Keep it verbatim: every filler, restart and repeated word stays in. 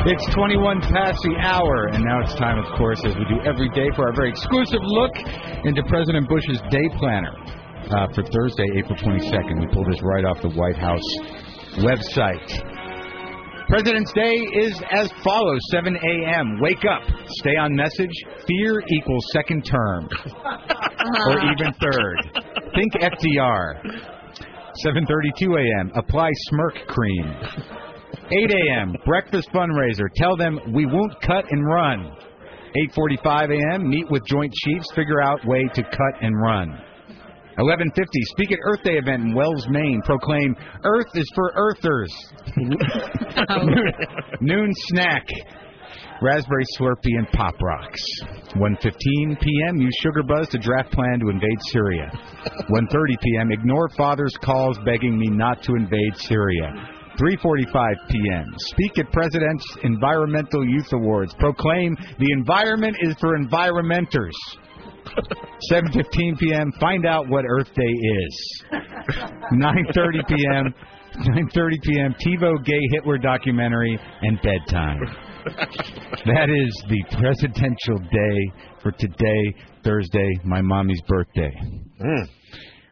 It's twenty-one past the hour, and now it's time, of course, as we do every day, for our very exclusive look into President Bush's day planner uh, for Thursday, April twenty-second. We pulled this right off the White House website. President's Day is as follows: seven a.m. Wake up. Stay on message. Fear equals second term. Or even third. Think F D R. seven thirty-two a.m. Apply smirk cream. eight a.m. Breakfast fundraiser. Tell them we won't cut and run. eight forty-five a.m. Meet with Joint Chiefs. Figure out way to cut and run. eleven fifty. Speak at Earth Day event in Wells, Maine. Proclaim Earth is for Earthers. Noon snack. Raspberry Slurpee and Pop Rocks. one fifteen p.m. Use Sugar Buzz to draft plan to invade Syria. one thirty p.m. Ignore father's calls begging me not to invade Syria. three forty-five p.m. Speak at President's Environmental Youth Awards. Proclaim the environment is for environmenters. seven fifteen p.m. Find out what Earth Day is. nine thirty p.m. nine thirty p.m. TiVo Gay Hitler documentary and bedtime. That is the presidential day for today, Thursday, my mommy's birthday. Mm.